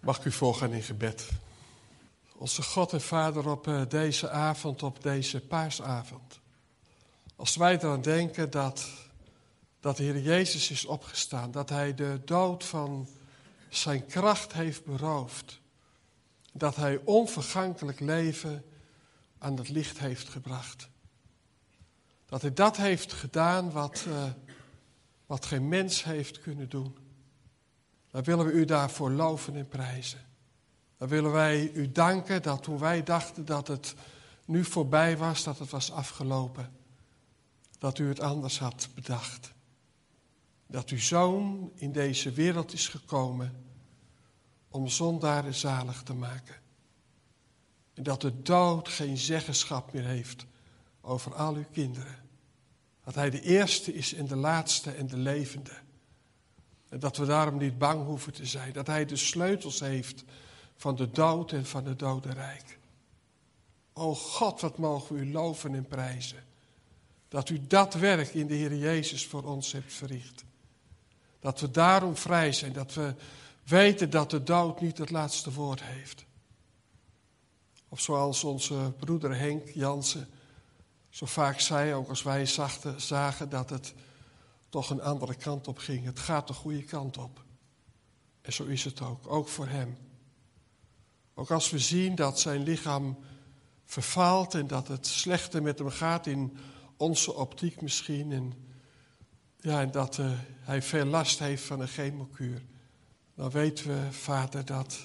Mag ik u voorgaan in gebed? Onze God en Vader, op deze avond, op deze paasavond. Als wij eraan denken dat de Heer Jezus is opgestaan. Dat Hij de dood van zijn kracht heeft beroofd. Dat Hij onvergankelijk leven aan het licht heeft gebracht. Dat Hij dat heeft gedaan wat geen mens heeft kunnen doen. Dan willen we u daarvoor loven en prijzen. Dan willen wij u danken dat toen wij dachten dat het nu voorbij was, dat het was afgelopen. Dat u het anders had bedacht. Dat uw Zoon in deze wereld is gekomen om zondaren zalig te maken. En dat de dood geen zeggenschap meer heeft over al uw kinderen. Dat Hij de eerste is en de laatste en de levende. En dat we daarom niet bang hoeven te zijn. Dat Hij de sleutels heeft van de dood en van het dodenrijk. O God, wat mogen we u loven en prijzen. Dat u dat werk in de Heer Jezus voor ons hebt verricht. Dat we daarom vrij zijn. Dat we weten dat de dood niet het laatste woord heeft. Of zoals onze broeder Henk Jansen zo vaak zei, ook als wij zagen dat het toch een andere kant op ging. Het gaat de goede kant op. En zo is het ook voor hem. Ook als we zien dat zijn lichaam vervaalt en dat het slechter met hem gaat in onze optiek misschien. En dat hij veel last heeft van een chemokuur. Dan weten we, Vader, dat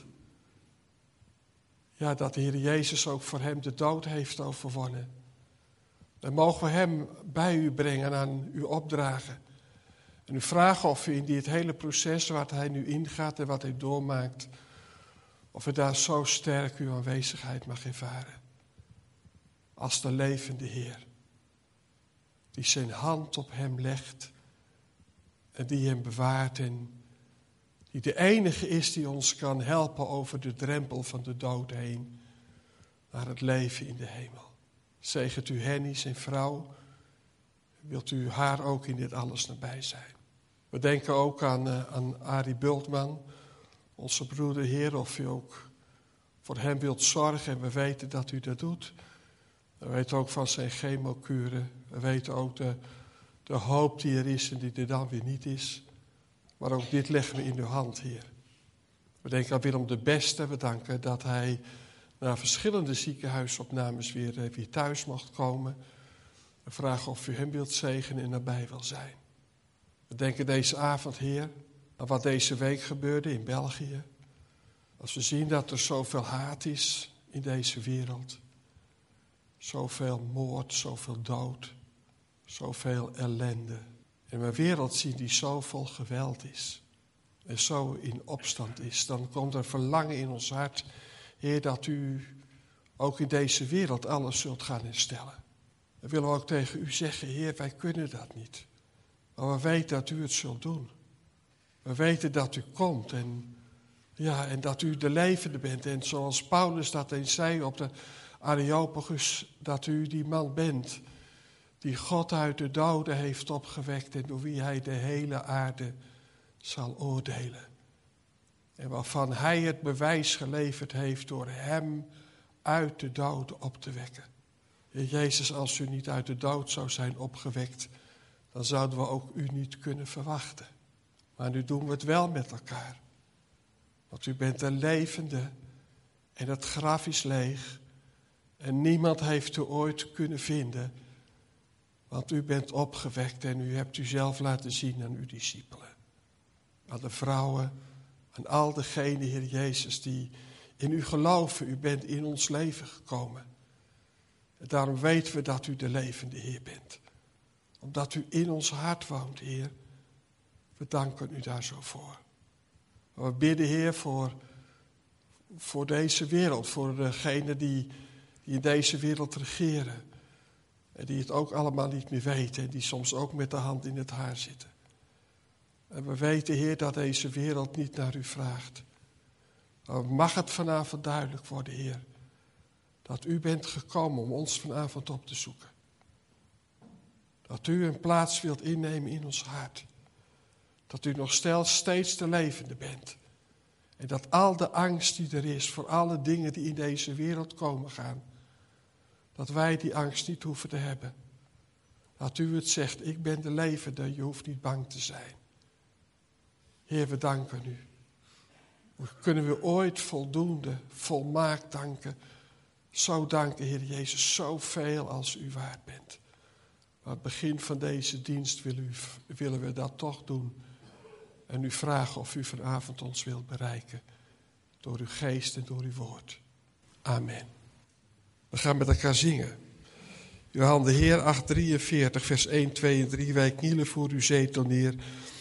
de Heer Jezus ook voor hem de dood heeft overwonnen. Dan mogen we hem bij u brengen en aan u opdragen. En u vragen of u in dit hele proces waar hij nu ingaat en wat hij doormaakt, of u daar zo sterk uw aanwezigheid mag ervaren. Als de levende Heer, die zijn hand op hem legt en die hem bewaart en die de enige is die ons kan helpen over de drempel van de dood heen naar het leven in de hemel. Zegent u Henny, zijn vrouw, wilt u haar ook in dit alles nabij zijn. We denken ook aan Arie Bultman, onze broeder, Heer, of u ook voor hem wilt zorgen. En we weten dat u dat doet. We weten ook van zijn chemokuren. We weten ook de hoop die er is en die er dan weer niet is. Maar ook dit leggen we in uw hand, Heer. We denken aan Willem de Beste. We danken dat hij na verschillende ziekenhuisopnames weer thuis mocht komen. We vragen of u hem wilt zegenen en nabij wil zijn. We denken deze avond, Heer, aan wat deze week gebeurde in België. Als we zien dat er zoveel haat is in deze wereld. Zoveel moord, zoveel dood, zoveel ellende. En een wereld zien die zo vol geweld is. En zo in opstand is. Dan komt er verlangen in ons hart, Heer, dat u ook in deze wereld alles zult gaan herstellen. Dan willen we ook tegen u zeggen, Heer, wij kunnen dat niet. Maar we weten dat u het zult doen. We weten dat u komt en dat u de levende bent. En zoals Paulus dat eens zei op de Areopagus, dat u die man bent die God uit de doden heeft opgewekt en door wie hij de hele aarde zal oordelen. En waarvan hij het bewijs geleverd heeft door hem uit de doden op te wekken. Heer Jezus, als u niet uit de dood zou zijn opgewekt, dan zouden we ook u niet kunnen verwachten. Maar nu doen we het wel met elkaar. Want u bent de levende en het graf is leeg. En niemand heeft u ooit kunnen vinden. Want u bent opgewekt en u hebt u zelf laten zien aan uw discipelen. Aan de vrouwen, aan al degenen, Heer Jezus, die in u geloven. U bent in ons leven gekomen. En daarom weten we dat u de levende Heer bent. Omdat u in ons hart woont, Heer. We danken u daar zo voor. Maar we bidden, Heer, voor deze wereld. Voor degenen die in deze wereld regeren. En die het ook allemaal niet meer weten. En die soms ook met de hand in het haar zitten. En we weten, Heer, dat deze wereld niet naar u vraagt. Maar mag het vanavond duidelijk worden, Heer. Dat u bent gekomen om ons vanavond op te zoeken. Dat u een plaats wilt innemen in ons hart. Dat u nog steeds de levende bent. En dat al de angst die er is voor alle dingen die in deze wereld komen gaan, dat wij die angst niet hoeven te hebben. Dat u het zegt, ik ben de levende, je hoeft niet bang te zijn. Heer, we danken u. We kunnen we ooit voldoende, volmaakt danken. Zo danken, Heer Jezus, zoveel als u waard bent. Aan het begin van deze dienst willen we dat toch doen. En u vragen of u vanavond ons wilt bereiken. Door uw geest en door uw woord. Amen. We gaan met elkaar zingen. Johan de Heer 8:43, vers 1, 2 en 3. Wij knielen voor uw zetel neer.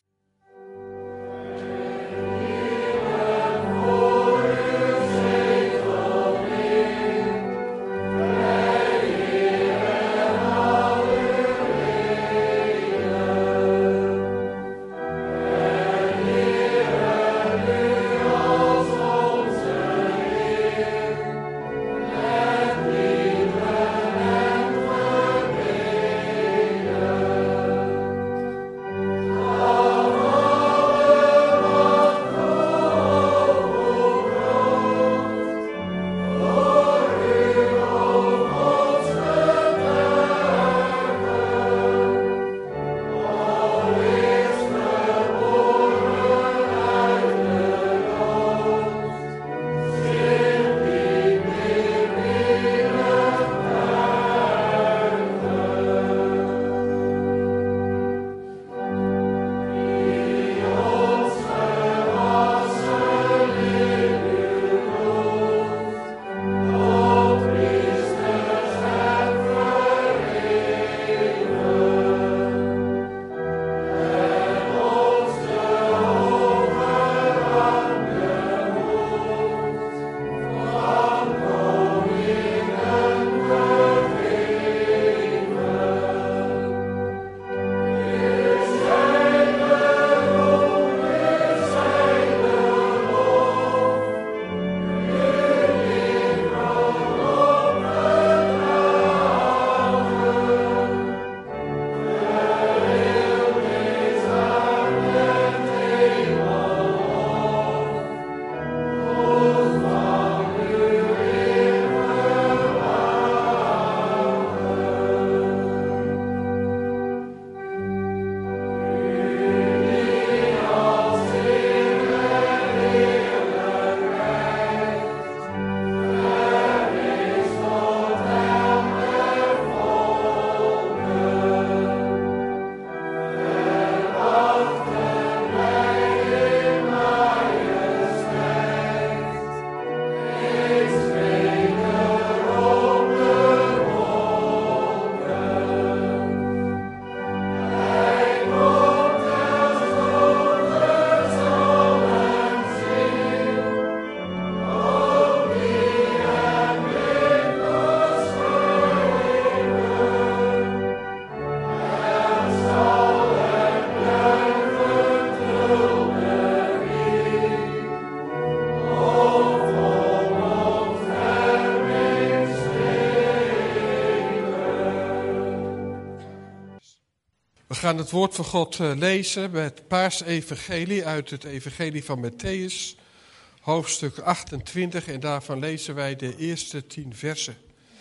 We gaan het woord van God lezen bij het Paasevangelie uit het evangelie van Mattheüs, hoofdstuk 28. En daarvan lezen wij de eerste 10 versen.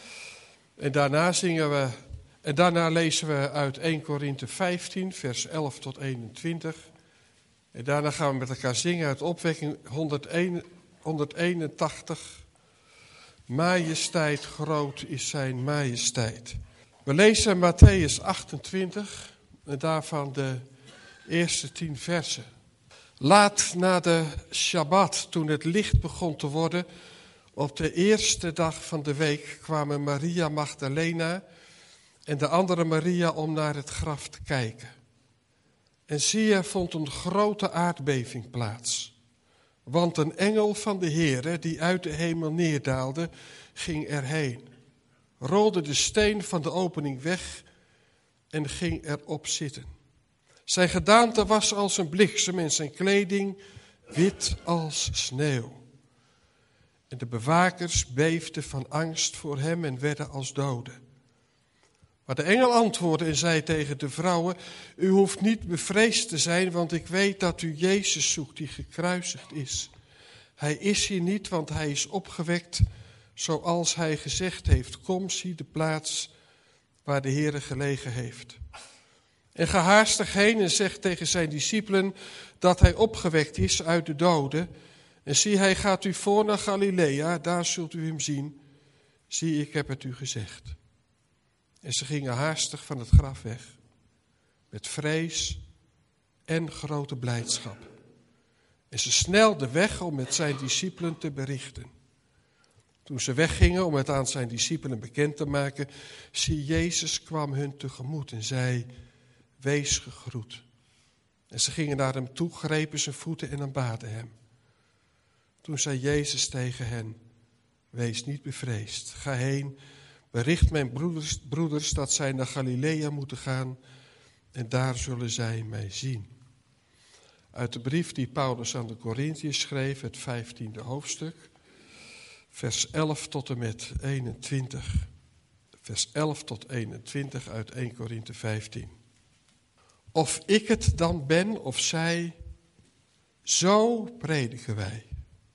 En daarna lezen we uit 1 Korinthe 15, vers 11 tot 21. En daarna gaan we met elkaar zingen uit opwekking 181. Majesteit, groot is zijn majesteit. We lezen Mattheüs 28 en daarvan de eerste 10 versen. Laat na de Shabbat, toen het licht begon te worden, op de eerste dag van de week kwamen Maria Magdalena en de andere Maria om naar het graf te kijken. En zie, er vond een grote aardbeving plaats. Want een engel van de Heere, die uit de hemel neerdaalde, ging erheen, rolde de steen van de opening weg en ging erop zitten. Zijn gedaante was als een bliksem en zijn kleding wit als sneeuw. En de bewakers beefden van angst voor hem en werden als doden. Maar de engel antwoordde en zei tegen de vrouwen: U hoeft niet bevreesd te zijn, want ik weet dat u Jezus zoekt die gekruisigd is. Hij is hier niet, want hij is opgewekt zoals hij gezegd heeft. Kom, zie de plaats waar de Heere gelegen heeft. En ga haastig heen en zegt tegen zijn discipelen dat hij opgewekt is uit de doden. En zie, hij gaat u voor naar Galilea, daar zult u hem zien. Zie, ik heb het u gezegd. En ze gingen haastig van het graf weg, met vrees en grote blijdschap. En ze snelden weg om het zijn discipelen te berichten. Toen ze weggingen om het aan zijn discipelen bekend te maken, zie, Jezus kwam hun tegemoet en zei, wees gegroet. En ze gingen naar hem toe, grepen zijn voeten en aanbaden hem. Toen zei Jezus tegen hen, wees niet bevreesd. Ga heen, bericht mijn broeders dat zij naar Galilea moeten gaan en daar zullen zij mij zien. Uit de brief die Paulus aan de Korinthiërs schreef, het 15e hoofdstuk, vers 11 tot en met 21. Vers 11 tot 21 uit 1 Korinthe 15. Of ik het dan ben of zij, zo prediken wij.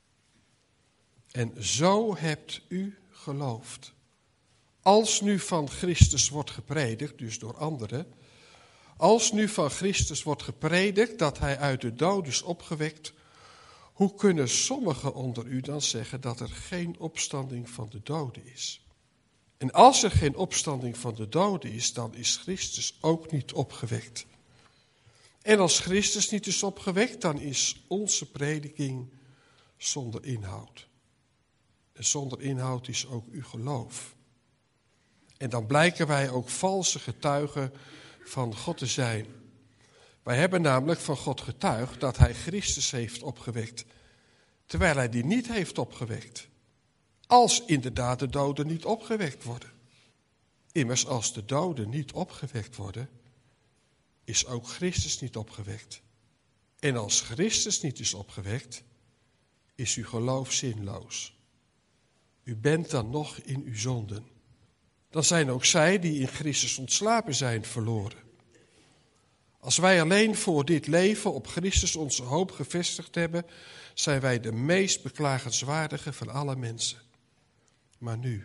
En zo hebt u geloofd. Als nu van Christus wordt gepredikt, dus door anderen, als nu van Christus wordt gepredikt dat hij uit de dood is opgewekt, hoe kunnen sommigen onder u dan zeggen dat er geen opstanding van de doden is? En als er geen opstanding van de doden is, dan is Christus ook niet opgewekt. En als Christus niet is opgewekt, dan is onze prediking zonder inhoud. En zonder inhoud is ook uw geloof. En dan blijken wij ook valse getuigen van God te zijn. Wij hebben namelijk van God getuigd dat hij Christus heeft opgewekt, terwijl hij die niet heeft opgewekt. Als inderdaad de doden niet opgewekt worden. Immers, als de doden niet opgewekt worden, is ook Christus niet opgewekt. En als Christus niet is opgewekt, is uw geloof zinloos. U bent dan nog in uw zonden. Dan zijn ook zij die in Christus ontslapen zijn verloren. Als wij alleen voor dit leven op Christus onze hoop gevestigd hebben, zijn wij de meest beklagenswaardige van alle mensen. Maar nu,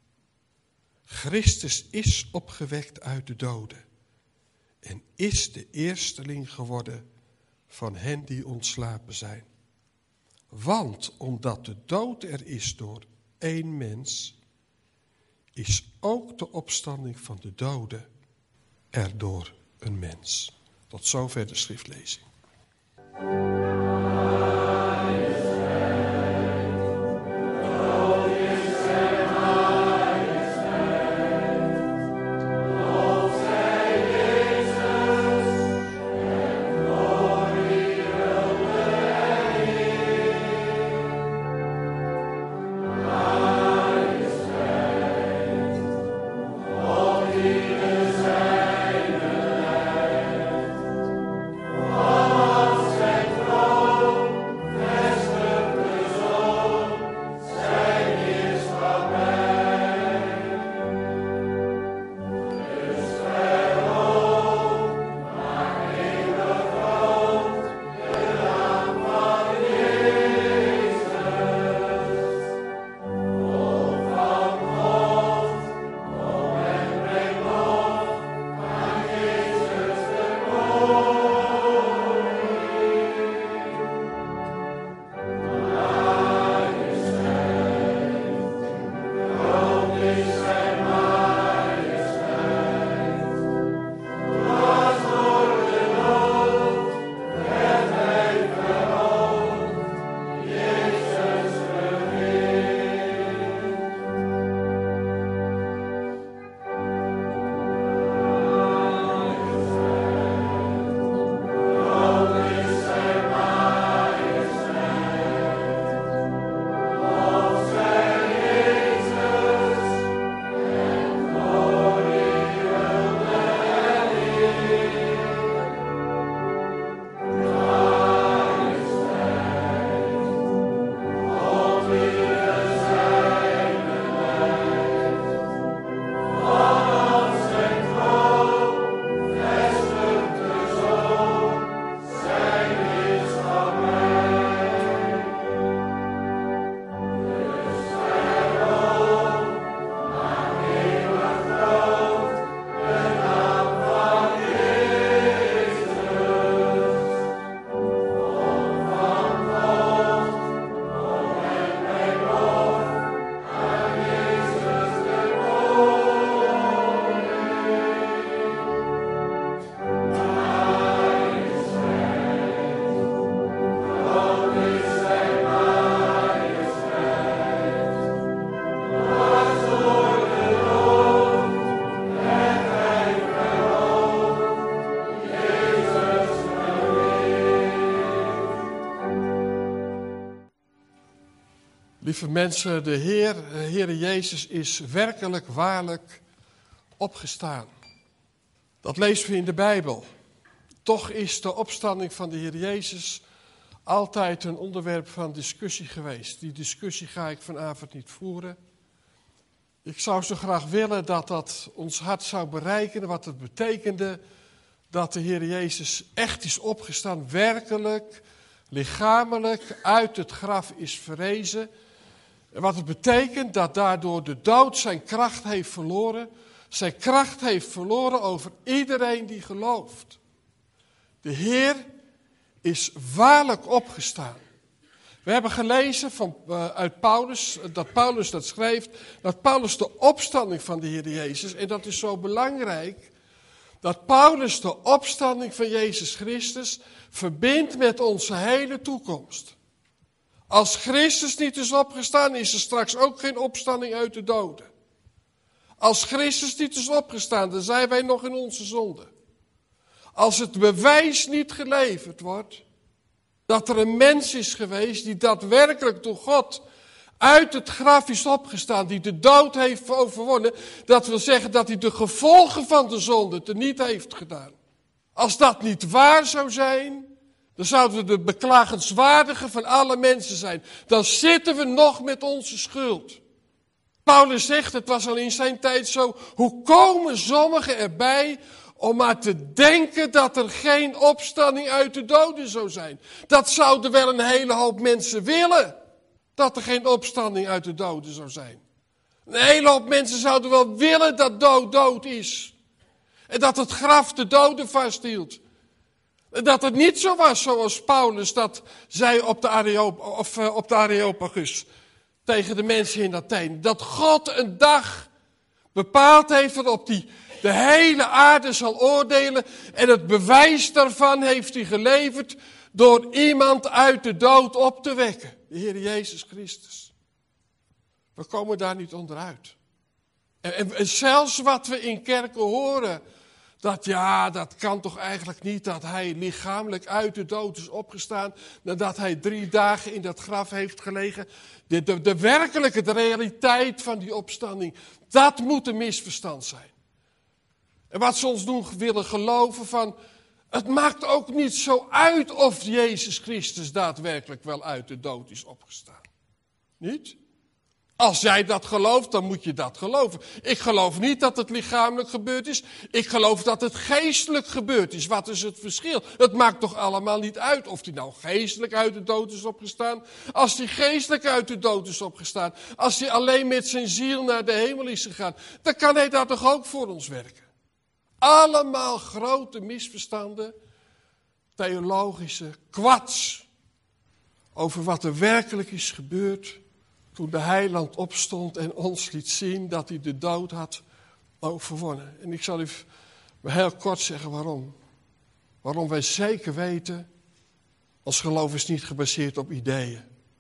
Christus is opgewekt uit de doden en is de eersteling geworden van hen die ontslapen zijn. Want omdat de dood er is door één mens, is ook de opstanding van de doden er door een mens. Tot zover de schriftlezing. Oh Lieve mensen, de Heer Jezus is werkelijk, waarlijk opgestaan. Dat lezen we in de Bijbel. Toch is de opstanding van de Heer Jezus altijd een onderwerp van discussie geweest. Die discussie ga ik vanavond niet voeren. Ik zou zo graag willen dat dat ons hart zou bereiken, wat het betekende dat de Heer Jezus echt is opgestaan, werkelijk, lichamelijk uit het graf is verrezen. En wat het betekent dat daardoor de dood zijn kracht heeft verloren. Zijn kracht heeft verloren over iedereen die gelooft. De Heer is waarlijk opgestaan. We hebben gelezen uit Paulus, dat Paulus dat schreef, dat Paulus de opstanding van de Heer Jezus, en dat is zo belangrijk, dat Paulus de opstanding van Jezus Christus verbindt met onze hele toekomst. Als Christus niet is opgestaan, is er straks ook geen opstanding uit de doden. Als Christus niet is opgestaan, dan zijn wij nog in onze zonde. Als het bewijs niet geleverd wordt dat er een mens is geweest die daadwerkelijk door God uit het graf is opgestaan, die de dood heeft overwonnen, dat wil zeggen dat hij de gevolgen van de zonde teniet heeft gedaan. Als dat niet waar zou zijn, dan zouden we de beklagenswaardige van alle mensen zijn. Dan zitten we nog met onze schuld. Paulus zegt, het was al in zijn tijd zo, hoe komen sommigen erbij om maar te denken dat er geen opstanding uit de doden zou zijn? Dat zouden wel een hele hoop mensen willen, dat er geen opstanding uit de doden zou zijn. Een hele hoop mensen zouden wel willen dat dood is. En dat het graf de doden vasthield. En dat het niet zo was zoals Paulus dat zei op de Areopagus tegen de mensen in Athene. Dat God een dag bepaald heeft waarop hij de hele aarde zal oordelen. En het bewijs daarvan heeft hij geleverd door iemand uit de dood op te wekken. De Heer Jezus Christus. We komen daar niet onderuit. En zelfs wat we in kerken horen, dat kan toch eigenlijk niet dat hij lichamelijk uit de dood is opgestaan, nadat hij 3 dagen in dat graf heeft gelegen. De werkelijke, de realiteit van die opstanding, dat moet een misverstand zijn. En wat ze ons doen willen geloven van, het maakt ook niet zo uit of Jezus Christus daadwerkelijk wel uit de dood is opgestaan. Niet? Als jij dat gelooft, dan moet je dat geloven. Ik geloof niet dat het lichamelijk gebeurd is. Ik geloof dat het geestelijk gebeurd is. Wat is het verschil? Het maakt toch allemaal niet uit of hij nou geestelijk uit de dood is opgestaan. Als hij geestelijk uit de dood is opgestaan. Als hij alleen met zijn ziel naar de hemel is gegaan. Dan kan hij daar toch ook voor ons werken. Allemaal grote misverstanden. Theologische kwats. Over wat er werkelijk is gebeurd. Toen de heiland opstond en ons liet zien dat hij de dood had overwonnen. En ik zal u heel kort zeggen waarom. Waarom wij zeker weten, ons geloof is niet gebaseerd op ideeën.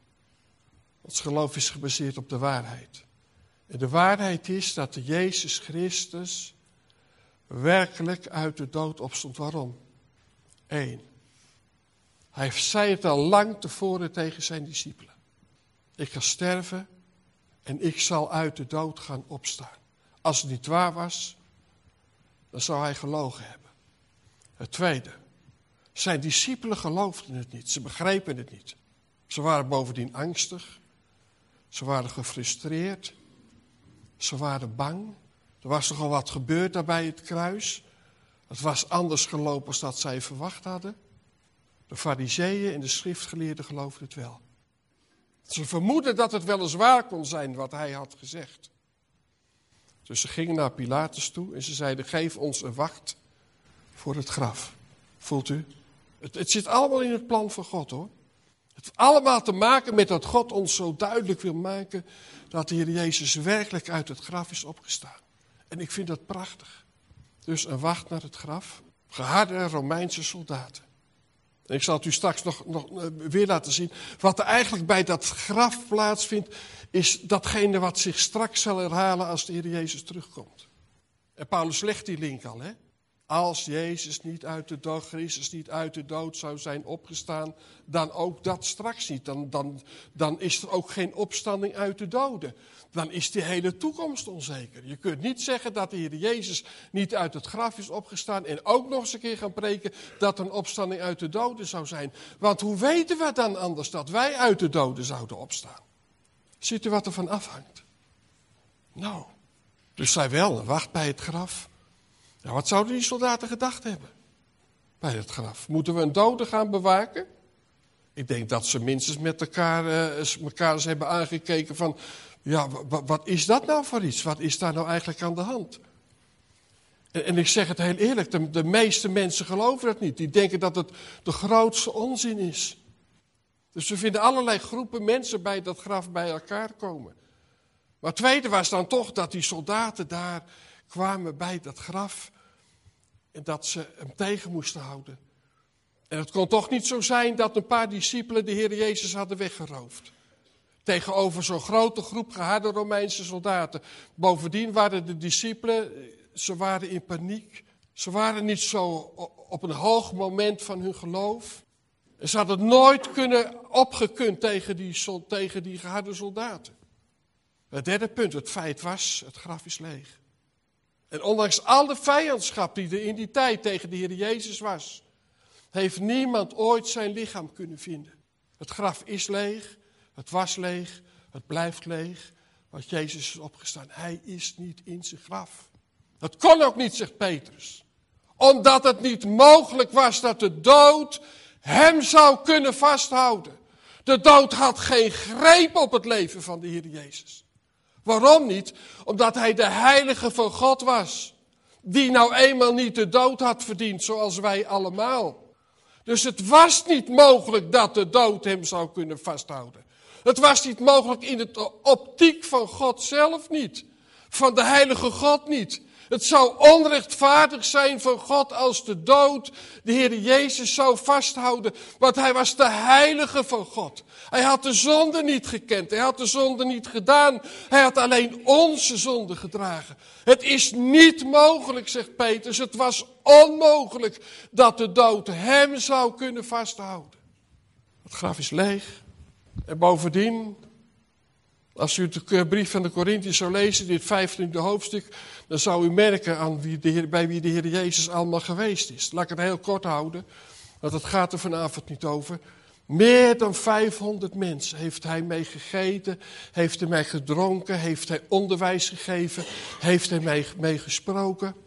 Ons geloof is gebaseerd op de waarheid. En de waarheid is dat de Jezus Christus werkelijk uit de dood opstond. Waarom? 1. Hij zei het al lang tevoren tegen zijn discipelen. Ik ga sterven en ik zal uit de dood gaan opstaan. Als het niet waar was, dan zou hij gelogen hebben. Het tweede, zijn discipelen geloofden het niet. Ze begrepen het niet. Ze waren bovendien angstig. Ze waren gefrustreerd. Ze waren bang. Er was nogal wat gebeurd daar bij het kruis. Het was anders gelopen dan dat zij verwacht hadden. De farizeeën en de schriftgeleerden geloofden het wel. Ze vermoeden dat het wel eens waar kon zijn wat hij had gezegd. Dus ze gingen naar Pilatus toe en ze zeiden, geef ons een wacht voor het graf. Voelt u? Het zit allemaal in het plan van God, hoor. Het heeft allemaal te maken met dat God ons zo duidelijk wil maken dat de Heer Jezus werkelijk uit het graf is opgestaan. En ik vind dat prachtig. Dus een wacht naar het graf. Geharde Romeinse soldaten. En ik zal het u straks nog weer laten zien. Wat er eigenlijk bij dat graf plaatsvindt, is datgene wat zich straks zal herhalen als de Heer Jezus terugkomt. En Paulus legt die link al, hè? Als Jezus niet uit de dood, Christus niet uit de dood zou zijn opgestaan, dan ook dat straks niet. Dan is er ook geen opstanding uit de doden. Dan is die hele toekomst onzeker. Je kunt niet zeggen dat de Heer Jezus niet uit het graf is opgestaan en ook nog eens een keer gaan preken dat er een opstanding uit de doden zou zijn. Want hoe weten we dan anders dat wij uit de doden zouden opstaan? Ziet u wat er van afhangt? Nou, dus zij wel, wacht bij het graf. Ja, wat zouden die soldaten gedacht hebben bij het graf? Moeten we een dode gaan bewaken? Ik denk dat ze minstens met elkaar eens hebben aangekeken van, ja, wat is dat nou voor iets? Wat is daar nou eigenlijk aan de hand? En ik zeg het heel eerlijk, de meeste mensen geloven het niet. Die denken dat het de grootste onzin is. Dus we vinden allerlei groepen mensen bij dat graf bij elkaar komen. Maar het tweede was dan toch dat die soldaten daar kwamen bij dat graf en dat ze hem tegen moesten houden. En het kon toch niet zo zijn dat een paar discipelen de Heer Jezus hadden weggeroofd. Tegenover zo'n grote groep geharde Romeinse soldaten. Bovendien waren de discipelen, ze waren in paniek. Ze waren niet zo op een hoog moment van hun geloof. En ze hadden nooit opgekund tegen die geharde soldaten. Het derde punt, het feit was, het graf is leeg. En ondanks al de vijandschap die er in die tijd tegen de Heer Jezus was, heeft niemand ooit zijn lichaam kunnen vinden. Het graf is leeg, het was leeg, het blijft leeg, want Jezus is opgestaan. Hij is niet in zijn graf. Dat kon ook niet, zegt Petrus. Omdat het niet mogelijk was dat de dood hem zou kunnen vasthouden. De dood had geen greep op het leven van de Heer Jezus. Waarom niet? Omdat hij de heilige van God was. Die nou eenmaal niet de dood had verdiend, zoals wij allemaal. Dus het was niet mogelijk dat de dood hem zou kunnen vasthouden. Het was niet mogelijk in de optiek van God zelf niet. Van de heilige God niet. Het zou onrechtvaardig zijn van God als de dood de Heer Jezus zou vasthouden. Want hij was de heilige van God. Hij had de zonde niet gekend. Hij had de zonde niet gedaan. Hij had alleen onze zonde gedragen. Het is niet mogelijk, zegt Petrus. Het was onmogelijk dat de dood hem zou kunnen vasthouden. Het graf is leeg. En bovendien, als u de brief van de Korinthiërs zou lezen, dit 15e hoofdstuk, dan zou u merken aan bij wie de Heer Jezus allemaal geweest is. Laat ik het heel kort houden, want het gaat er vanavond niet over. Meer dan 500 mensen heeft hij mee gegeten, heeft hij mee gedronken, heeft hij onderwijs gegeven, heeft hij mee gesproken.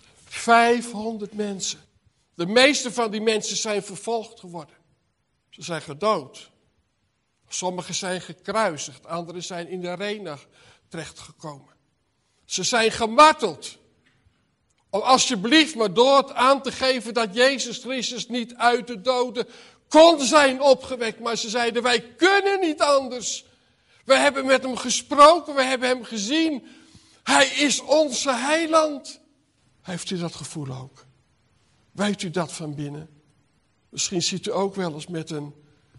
500 mensen. De meeste van die mensen zijn vervolgd geworden. Ze zijn gedood. Sommigen zijn gekruisigd, anderen zijn in de arena terechtgekomen. Ze zijn gemarteld. Om alsjeblieft maar door aan te geven dat Jezus Christus niet uit de doden kon zijn opgewekt. Maar ze zeiden, wij kunnen niet anders. We hebben met hem gesproken, we hebben hem gezien. Hij is onze heiland. Heeft u dat gevoel ook? Weet u dat van binnen? Misschien ziet u ook wel eens met een,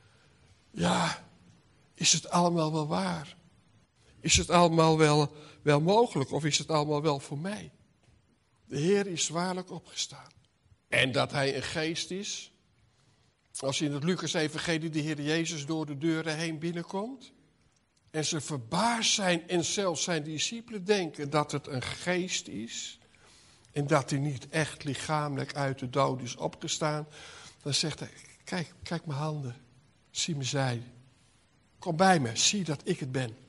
ja, is het allemaal wel waar? Is het allemaal wel mogelijk of is het allemaal wel voor mij? De Heer is waarlijk opgestaan. En dat hij een geest is. Als in het Lucas-evangelie de Heer Jezus door de deuren heen binnenkomt. En ze verbaasd zijn en zelfs zijn discipelen denken dat het een geest is. En dat hij niet echt lichamelijk uit de dood is opgestaan. Dan zegt hij, kijk mijn handen. Zie mijn zij. Kom bij me, zie dat ik het ben.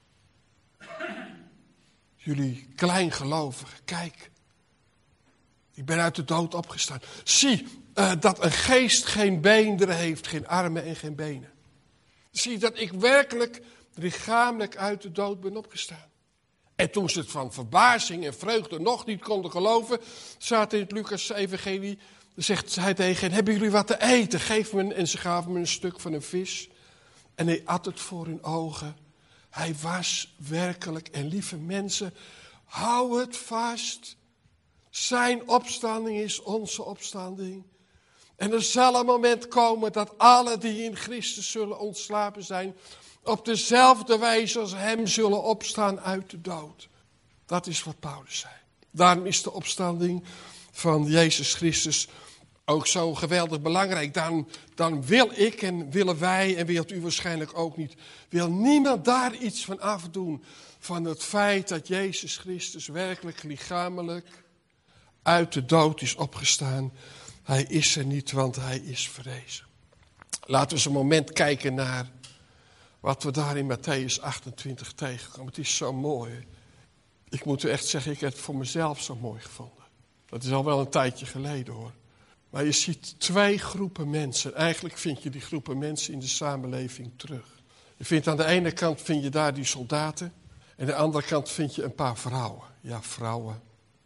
Jullie kleingelovigen, kijk. Ik ben uit de dood opgestaan. Zie dat een geest geen beenderen heeft, geen armen en geen benen. Zie dat ik werkelijk lichamelijk uit de dood ben opgestaan. En toen ze het van verbazing en vreugde nog niet konden geloven, zaten in het Lucas-evangelie, zegt hij tegen hen, hebben jullie wat te eten? Geef me, en ze gaven me een stuk van een vis. En hij at het voor hun ogen. Hij was werkelijk, en lieve mensen, hou het vast. Zijn opstanding is onze opstanding. En er zal een moment komen dat alle die in Christus zullen ontslapen zijn, op dezelfde wijze als hem zullen opstaan uit de dood. Dat is wat Paulus zei. Daarom is de opstanding van Jezus Christus ook zo geweldig belangrijk. Dan wil ik en willen wij, en wilt u waarschijnlijk ook niet, wil niemand daar iets van afdoen. Van het feit dat Jezus Christus werkelijk lichamelijk uit de dood is opgestaan. Hij is er niet, want hij is verrezen. Laten we eens een moment kijken naar wat we daar in Mattheüs 28 tegenkomen. Het is zo mooi. Ik moet u echt zeggen, ik heb het voor mezelf zo mooi gevonden. Dat is al wel een tijdje geleden hoor. Maar je ziet twee groepen mensen. Eigenlijk vind je die groepen mensen in de samenleving terug. Je vindt aan de ene kant vind je daar die soldaten. En aan de andere kant vind je een paar vrouwen. Ja, vrouwen.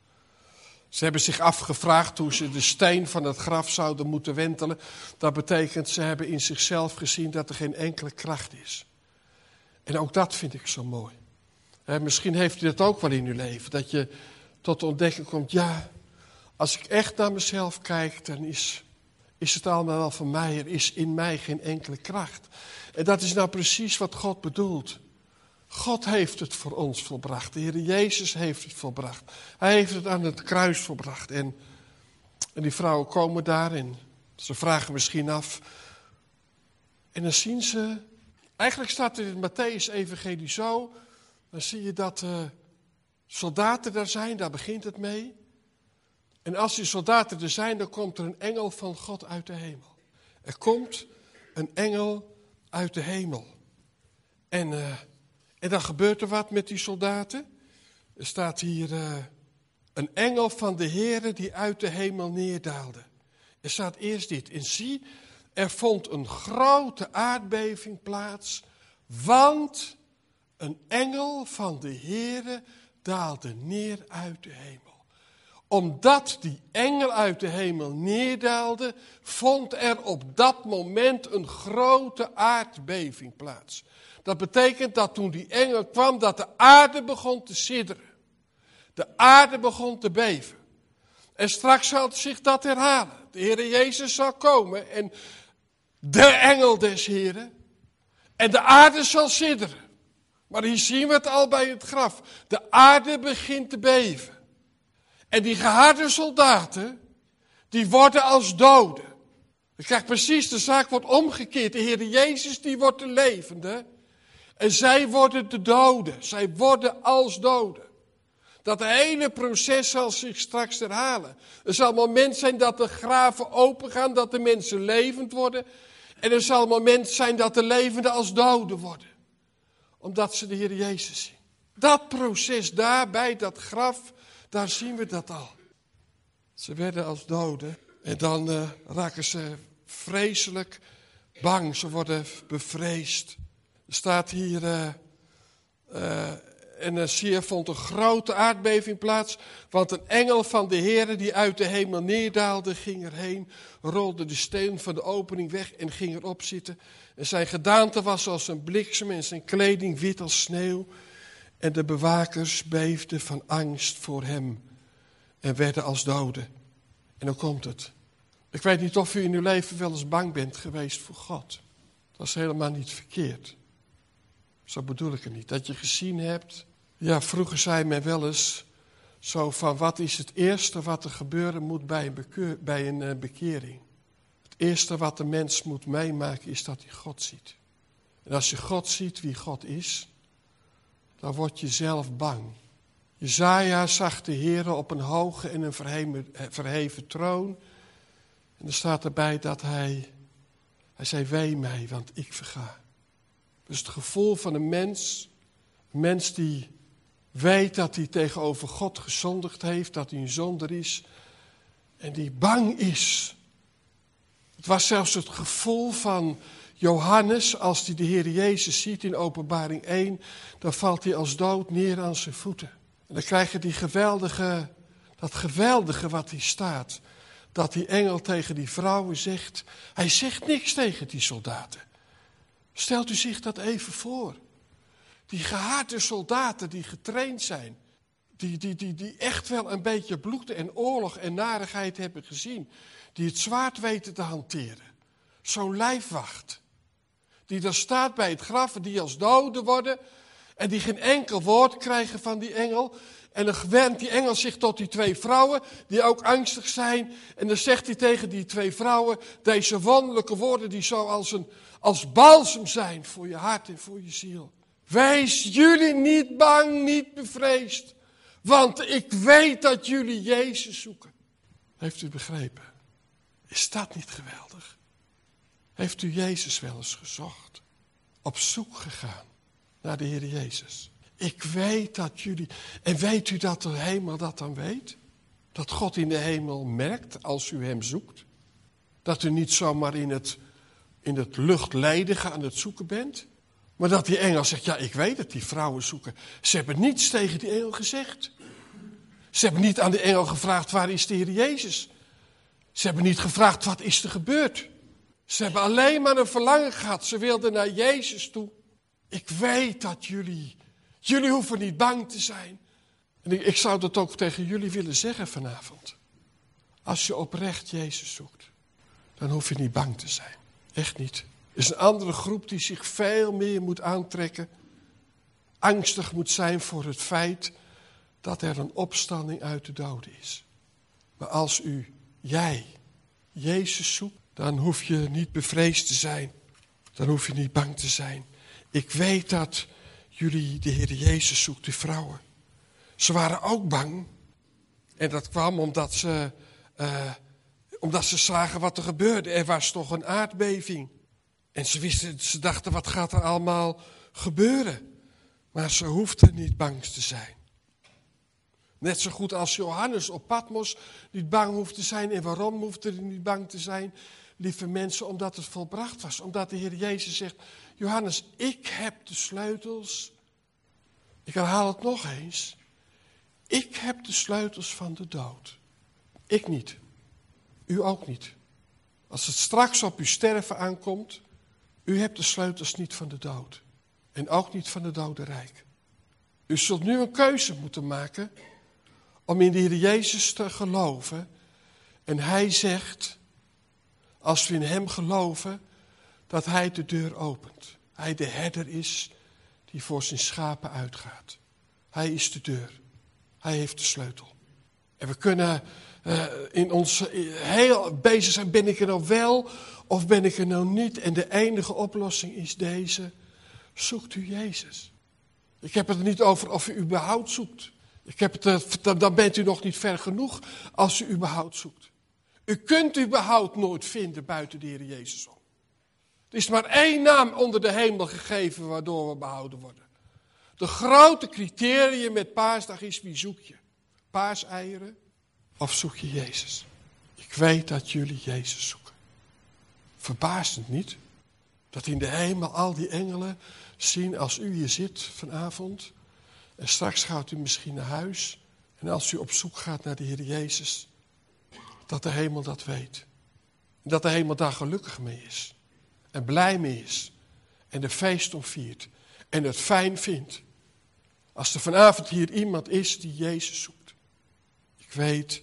Ze hebben zich afgevraagd hoe ze de steen van het graf zouden moeten wentelen. Dat betekent, ze hebben in zichzelf gezien dat er geen enkele kracht is. En ook dat vind ik zo mooi. Misschien heeft u dat ook wel in uw leven. Dat je tot de ontdekking komt, ja, als ik echt naar mezelf kijk, dan is het allemaal wel van mij. Er is in mij geen enkele kracht. En dat is nou precies wat God bedoelt. God heeft het voor ons volbracht. De Heer Jezus heeft het volbracht. Hij heeft het aan het kruis volbracht. En die vrouwen komen daar en ze vragen misschien af. En dan zien ze. Eigenlijk staat het in het Mattheüs-evangelie zo. Dan zie je dat soldaten daar zijn, daar begint het mee. En als die soldaten er zijn, dan komt er een engel van God uit de hemel. Er komt een engel uit de hemel. En dan gebeurt er wat met die soldaten. Er staat hier een engel van de Heere die uit de hemel neerdaalde. Er staat eerst dit. En zie, er vond een grote aardbeving plaats, want een engel van de Heere daalde neer uit de hemel. Omdat die engel uit de hemel neerdaalde, vond er op dat moment een grote aardbeving plaats. Dat betekent dat toen die engel kwam, dat de aarde begon te sidderen. De aarde begon te beven. En straks zal zich dat herhalen. De Heer Jezus zal komen en de engel des Heren. En de aarde zal sidderen. Maar hier zien we het al bij het graf. De aarde begint te beven. En die geharde soldaten, die worden als doden. Je krijgt precies, de zaak wordt omgekeerd. De Heer Jezus, die wordt de levende. En zij worden de doden. Zij worden als doden. Dat hele proces zal zich straks herhalen. Er zal een moment zijn dat de graven opengaan, dat de mensen levend worden. En er zal een moment zijn dat de levenden als doden worden. Omdat ze de Heer Jezus zien. Dat proces daar bij dat graf, daar zien we dat al. Ze werden als doden en dan raken ze vreselijk bang. Ze worden bevreesd. Er staat hier, en zeer vond een grote aardbeving plaats, want een engel van de Heere die uit de hemel neerdaalde, ging erheen, rolde de steen van de opening weg en ging erop zitten. En zijn gedaante was als een bliksem en zijn kleding wit als sneeuw. En de bewakers beefden van angst voor hem en werden als doden. En dan komt het. Ik weet niet of u in uw leven wel eens bang bent geweest voor God. Dat is helemaal niet verkeerd. Zo bedoel ik het niet. Dat je gezien hebt. Ja, vroeger zei men wel eens zo van, wat is het eerste wat er gebeuren moet bij een bekering? Het eerste wat de mens moet meemaken is dat hij God ziet. En als je God ziet wie God is, dan word je zelf bang. Jesaja zag de Heere op een hoge en een verheven troon. En er staat erbij dat hij zei, wee mij, want ik verga. Dus het gevoel van een mens die weet dat hij tegenover God gezondigd heeft, dat hij een zonder is en die bang is. Het was zelfs het gevoel van Johannes, als hij de Heer Jezus ziet in Openbaring 1, dan valt hij als dood neer aan zijn voeten. En dan krijg je dat geweldige wat hier staat, dat die engel tegen die vrouwen zegt, hij zegt niks tegen die soldaten. Stelt u zich dat even voor. Die geharde soldaten die getraind zijn. Die echt wel een beetje bloed en oorlog en narigheid hebben gezien. Die het zwaard weten te hanteren. Zo'n lijfwacht. Die daar staat bij het graf en die als doden worden. En die geen enkel woord krijgen van die engel. En dan wendt die engel zich tot die 2 vrouwen, die ook angstig zijn. En dan zegt hij tegen die 2 vrouwen, deze wonderlijke woorden die zo als balsem zijn voor je hart en voor je ziel. Wees jullie niet bang, niet bevreesd. Want ik weet dat jullie Jezus zoeken. Heeft u begrepen? Is dat niet geweldig? Heeft u Jezus wel eens gezocht? Op zoek gegaan naar de Heer Jezus? Ik weet dat jullie... En weet u dat de hemel dat dan weet? Dat God in de hemel merkt als u hem zoekt? Dat u niet zomaar in het luchtledige aan het zoeken bent? Maar dat die engel zegt, ja, ik weet dat die vrouwen zoeken. Ze hebben niets tegen die engel gezegd. Ze hebben niet aan de engel gevraagd, waar is de Heer Jezus? Ze hebben niet gevraagd, wat is er gebeurd? Ze hebben alleen maar een verlangen gehad. Ze wilden naar Jezus toe. Ik weet dat jullie hoeven niet bang te zijn. En ik zou dat ook tegen jullie willen zeggen vanavond. Als je oprecht Jezus zoekt, dan hoef je niet bang te zijn. Echt niet. Er is een andere groep die zich veel meer moet aantrekken. Angstig moet zijn voor het feit dat er een opstanding uit de doden is. Maar als jij Jezus zoekt, dan hoef je niet bevreesd te zijn. Dan hoef je niet bang te zijn. Ik weet dat jullie de Heer Jezus zoekt, die vrouwen. Ze waren ook bang. En dat kwam omdat ze zagen wat er gebeurde. Er was toch een aardbeving. En ze dachten, wat gaat er allemaal gebeuren? Maar ze hoefden niet bang te zijn. Net zo goed als Johannes op Patmos niet bang hoeft te zijn. En waarom hoefde hij niet bang te zijn? Lieve mensen, omdat het volbracht was. Omdat de Heer Jezus zegt, Johannes, ik heb de sleutels. Ik herhaal het nog eens. Ik heb de sleutels van de dood. Ik niet. U ook niet. Als het straks op uw sterven aankomt, u hebt de sleutels niet van de dood. En ook niet van het dodenrijk. U zult nu een keuze moeten maken om in de Heer Jezus te geloven. En hij zegt, als we in hem geloven, dat hij de deur opent. Hij de herder is die voor zijn schapen uitgaat. Hij is de deur. Hij heeft de sleutel. En we kunnen in ons heel bezig zijn, ben ik er nou wel of ben ik er nou niet? En de enige oplossing is deze, zoekt u Jezus. Ik heb het er niet over of u überhaupt zoekt. Dan bent u nog niet ver genoeg als u überhaupt zoekt. U kunt überhaupt nooit vinden buiten de Heer Jezus om. Er is maar één naam onder de hemel gegeven waardoor we behouden worden. De grote criterium met paasdag is, wie zoek je? Paaseieren of zoek je Jezus? Ik weet dat jullie Jezus zoeken. Verbaast het niet dat in de hemel al die engelen zien als u hier zit vanavond. En straks gaat u misschien naar huis. En als u op zoek gaat naar de Heer Jezus, dat de hemel dat weet. En dat de hemel daar gelukkig mee is. En blij mee is. En de feest om viert. En het fijn vindt. Als er vanavond hier iemand is die Jezus zoekt. Ik weet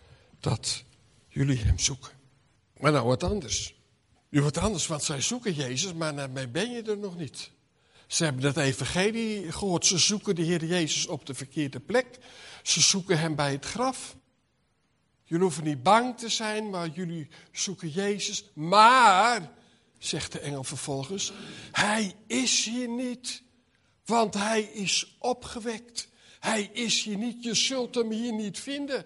dat jullie hem zoeken. Maar nou wat anders. Nu wat anders, want zij zoeken Jezus, maar daarmee ben je er nog niet. Ze hebben het evangelie gehoord. Ze zoeken de Heer Jezus op de verkeerde plek. Ze zoeken hem bij het graf. Jullie hoeven niet bang te zijn, maar jullie zoeken Jezus. Maar, zegt de engel vervolgens, hij is hier niet, want hij is opgewekt. Hij is hier niet, je zult hem hier niet vinden.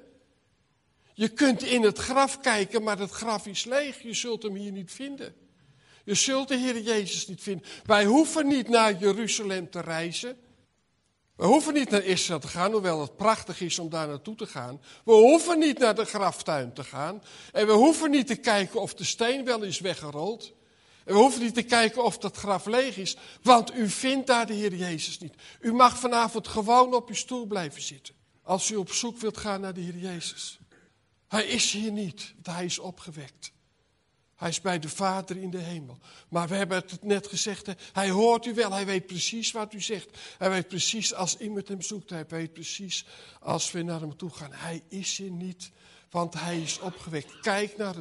Je kunt in het graf kijken, maar het graf is leeg. Je zult hem hier niet vinden. Je zult de Heer Jezus niet vinden. Wij hoeven niet naar Jeruzalem te reizen. We hoeven niet naar Israël te gaan, hoewel het prachtig is om daar naartoe te gaan. We hoeven niet naar de graftuin te gaan. En we hoeven niet te kijken of de steen wel is weggerold. En we hoeven niet te kijken of dat graf leeg is. Want u vindt daar de Heer Jezus niet. U mag vanavond gewoon op uw stoel blijven zitten. Als u op zoek wilt gaan naar de Heer Jezus. Hij is hier niet, want hij is opgewekt. Hij is bij de Vader in de hemel. Maar we hebben het net gezegd, hij hoort u wel, hij weet precies wat u zegt. Hij weet precies als iemand hem zoekt, hij weet precies als we naar hem toe gaan. Hij is hier niet, want hij is opgewekt. Kijk naar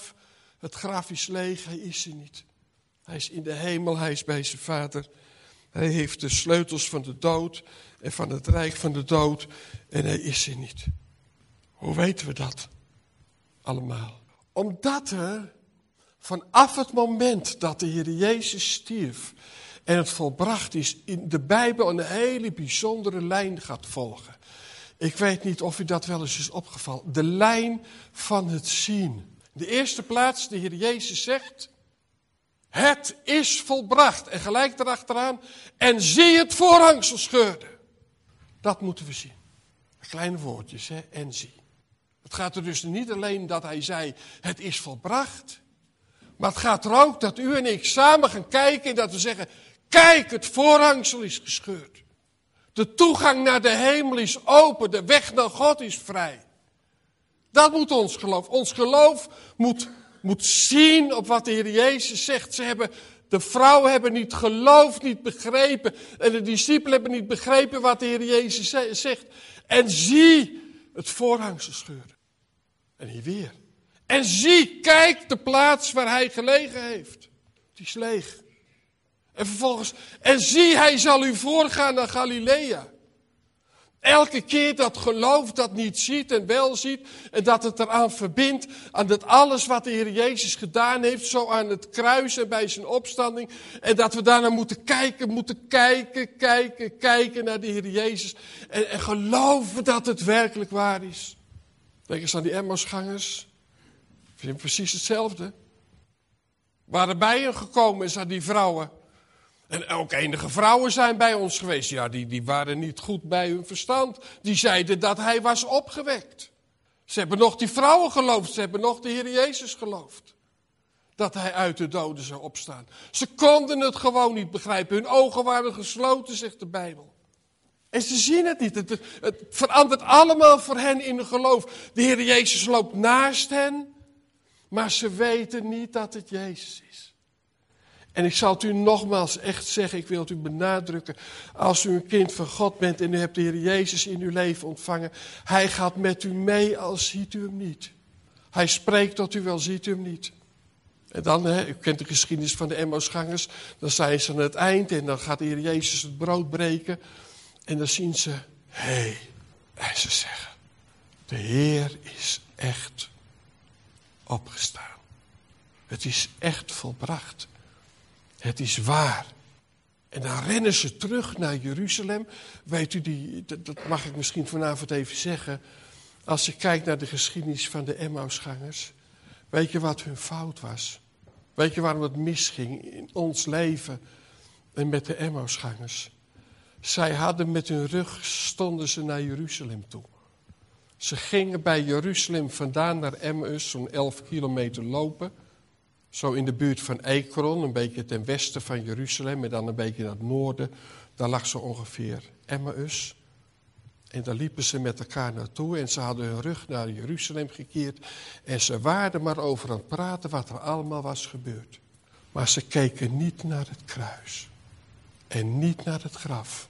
het graf is leeg, hij is hier niet. Hij is in de hemel, hij is bij zijn Vader. Hij heeft de sleutels van de dood en van het rijk van de dood en hij is er niet. Hoe weten we dat allemaal? Omdat er vanaf het moment dat de Heer Jezus stierf en het volbracht is, in de Bijbel een hele bijzondere lijn gaat volgen. Ik weet niet of u dat wel eens is opgevallen. De lijn van het zien. De eerste plaats, de Heer Jezus zegt, het is volbracht. En gelijk erachteraan, en zie het voorhangsel scheurde. Dat moeten we zien. Kleine woordjes, hè? En zie. Het gaat er dus niet alleen dat hij zei, het is volbracht. Maar het gaat er ook dat u en ik samen gaan kijken en dat we zeggen, kijk, het voorhangsel is gescheurd. De toegang naar de hemel is open, de weg naar God is vrij. Dat moet ons geloof. Ons geloof moet zien op wat de Heer Jezus zegt. De vrouwen hebben niet geloofd, niet begrepen. En de discipelen hebben niet begrepen wat de Heer Jezus zegt. En zie het voorhangsel scheuren. En hier weer. En zie, kijk de plaats waar hij gelegen heeft. Die is leeg. En vervolgens, en zie, hij zal u voorgaan naar Galilea. Elke keer dat geloof dat niet ziet en wel ziet. En dat het eraan verbindt. Aan dat alles wat de Heer Jezus gedaan heeft. Zo aan het kruis en bij zijn opstanding. En dat we daarna moeten kijken naar de Heer Jezus. En geloven dat het werkelijk waar is. Denk eens aan die Emmausgangers. Vind precies hetzelfde. Waren bij hen gekomen is aan die vrouwen. En ook enige vrouwen zijn bij ons geweest. Ja, die waren niet goed bij hun verstand. Die zeiden dat hij was opgewekt. Ze hebben nog die vrouwen geloofd. Ze hebben nog de Heer Jezus geloofd. Dat hij uit de doden zou opstaan. Ze konden het gewoon niet begrijpen. Hun ogen waren gesloten, zegt de Bijbel. En ze zien het niet. Het verandert allemaal voor hen in een geloof. De Heer Jezus loopt naast hen. Maar ze weten niet dat het Jezus is. En ik zal het u nogmaals echt zeggen, ik wil het u benadrukken. Als u een kind van God bent en u hebt de Heer Jezus in uw leven ontvangen. Hij gaat met u mee, al ziet u hem niet. Hij spreekt tot u, wel ziet u hem niet. En dan, u kent de geschiedenis van de Emmausgangers. Dan zijn ze aan het eind en dan gaat de Heer Jezus het brood breken. En dan zien ze, hé. En ze zeggen, de Heer is echt opgestaan. Het is echt volbracht. Het is waar. En dan rennen ze terug naar Jeruzalem. Weet u, dat mag ik misschien vanavond even zeggen. Als je kijkt naar de geschiedenis van de Emmausgangers. Weet je wat hun fout was? Weet je waarom het misging in ons leven en met de Emmausgangers? Zij hadden met hun rug, stonden ze naar Jeruzalem toe. Ze gingen bij Jeruzalem vandaan naar Emmaus, zo'n 11 kilometer lopen. Zo in de buurt van Ekron, een beetje ten westen van Jeruzalem en dan een beetje naar het noorden. Daar lag zo ongeveer Emmaus. En daar liepen ze met elkaar naartoe en ze hadden hun rug naar Jeruzalem gekeerd. En ze waren maar over aan het praten wat er allemaal was gebeurd. Maar ze keken niet naar het kruis. En niet naar het graf.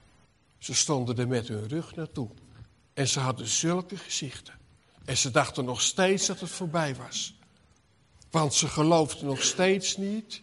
Ze stonden er met hun rug naartoe. En ze hadden zulke gezichten. En ze dachten nog steeds dat het voorbij was. Want ze geloofden nog steeds niet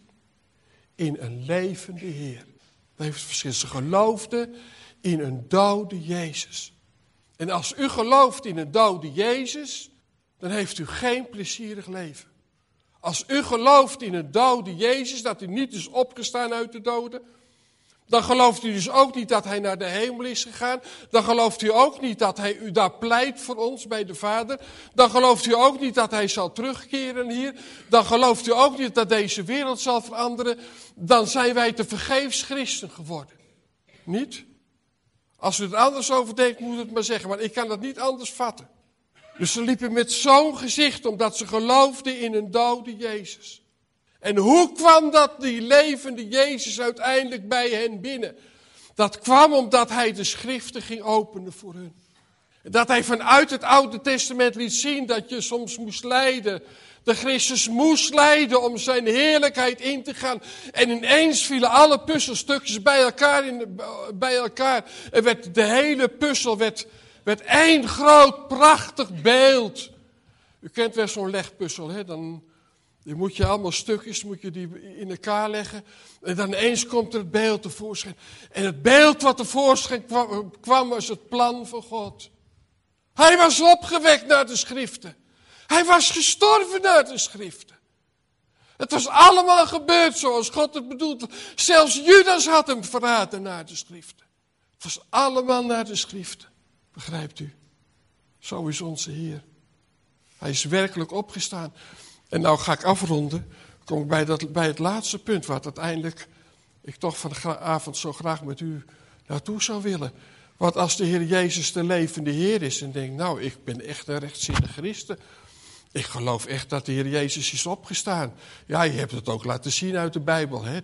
in een levende Heer. Dat heeft het verschil. Ze geloofden in een dode Jezus. En als u gelooft in een dode Jezus, dan heeft u geen plezierig leven. Als u gelooft in een dode Jezus, dat hij niet is opgestaan uit de doden, dan gelooft u dus ook niet dat hij naar de hemel is gegaan. Dan gelooft u ook niet dat hij u daar pleit voor ons bij de Vader. Dan gelooft u ook niet dat hij zal terugkeren hier. Dan gelooft u ook niet dat deze wereld zal veranderen. Dan zijn wij te vergeefs christen geworden. Niet? Als u er anders over denkt, moet het maar zeggen. Maar ik kan dat niet anders vatten. Dus ze liepen met zo'n gezicht, omdat ze geloofden in een dode Jezus. En hoe kwam dat die levende Jezus uiteindelijk bij hen binnen? Dat kwam omdat hij de schriften ging openen voor hun. Dat hij vanuit het Oude Testament liet zien dat je soms moest lijden. De Christus moest lijden om zijn heerlijkheid in te gaan. En ineens vielen alle puzzelstukjes bij elkaar. En de hele puzzel werd één groot prachtig beeld. U kent wel zo'n legpuzzel, hè? Dan Die moet je allemaal stukjes, moet je die in elkaar leggen. En dan ineens komt er het beeld tevoorschijn. En het beeld wat tevoorschijn kwam was het plan van God. Hij was opgewekt naar de schriften. Hij was gestorven naar de schriften. Het was allemaal gebeurd zoals God het bedoeld had. Zelfs Judas had hem verraden naar de schriften. Het was allemaal naar de schriften. Begrijpt u? Zo is onze Heer. Hij is werkelijk opgestaan. En nou ga ik afronden. Kom ik bij het laatste punt wat uiteindelijk ik toch vanavond zo graag met u naartoe zou willen. Want als de Heer Jezus de levende Heer is en denkt, nou ik ben echt een rechtzinnige christen. Ik geloof echt dat de Heer Jezus is opgestaan. Ja, je hebt het ook laten zien uit de Bijbel. Hè?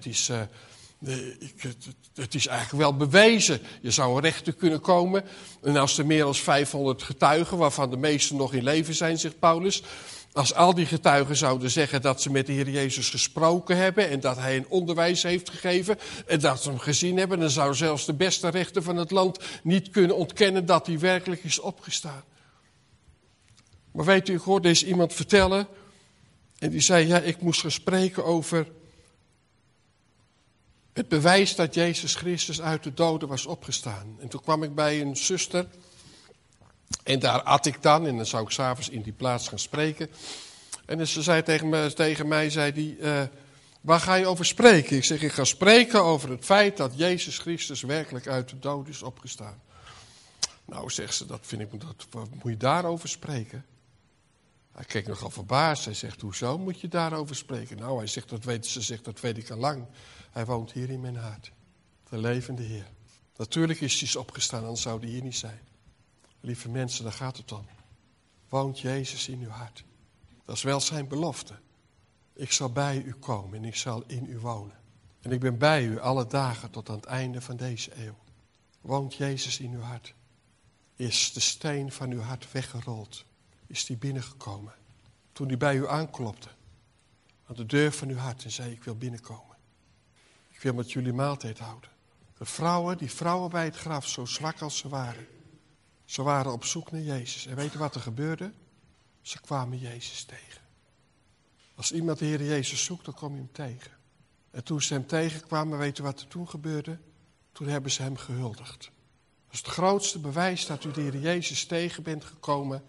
Het is eigenlijk wel bewezen. Je zou een rechter kunnen komen. En als er meer dan 500 getuigen, waarvan de meesten nog in leven zijn, zegt Paulus. Als al die getuigen zouden zeggen dat ze met de Heer Jezus gesproken hebben en dat hij een onderwijs heeft gegeven en dat ze hem gezien hebben, dan zou zelfs de beste rechter van het land niet kunnen ontkennen dat hij werkelijk is opgestaan. Maar weet u, ik hoorde eens iemand vertellen en die zei, ja, ik moest gaan spreken over het bewijs dat Jezus Christus uit de doden was opgestaan. En toen kwam ik bij een zuster en daar at ik dan en dan zou ik 's avonds in die plaats gaan spreken. En ze zei tegen mij zei die, waar ga je over spreken? Ik zeg, ik ga spreken over het feit dat Jezus Christus werkelijk uit de dood is opgestaan. Nou, zegt ze, wat moet je daarover spreken? Hij keek nogal verbaasd. Hij zegt, hoezo moet je daarover spreken? Nou, hij zegt, dat weet ik al lang. Hij woont hier in mijn hart. De levende Heer. Natuurlijk is hij opgestaan, anders zou hij hier niet zijn. Lieve mensen, daar gaat het om. Woont Jezus in uw hart? Dat is wel zijn belofte. Ik zal bij u komen en ik zal in u wonen. En ik ben bij u alle dagen tot aan het einde van deze eeuw. Woont Jezus in uw hart? Is de steen van uw hart weggerold? Is die binnengekomen? Toen hij bij u aanklopte. Aan de deur van uw hart en zei, ik wil binnenkomen. Ik wil met jullie maaltijd houden. Die vrouwen bij het graf, zo zwak als ze waren. Ze waren op zoek naar Jezus. En weet u wat er gebeurde? Ze kwamen Jezus tegen. Als iemand de Heer Jezus zoekt, dan kom je hem tegen. En toen ze hem tegenkwamen, weet u wat er toen gebeurde? Toen hebben ze hem gehuldigd. Dat is het grootste bewijs dat u de Heer Jezus tegen bent gekomen.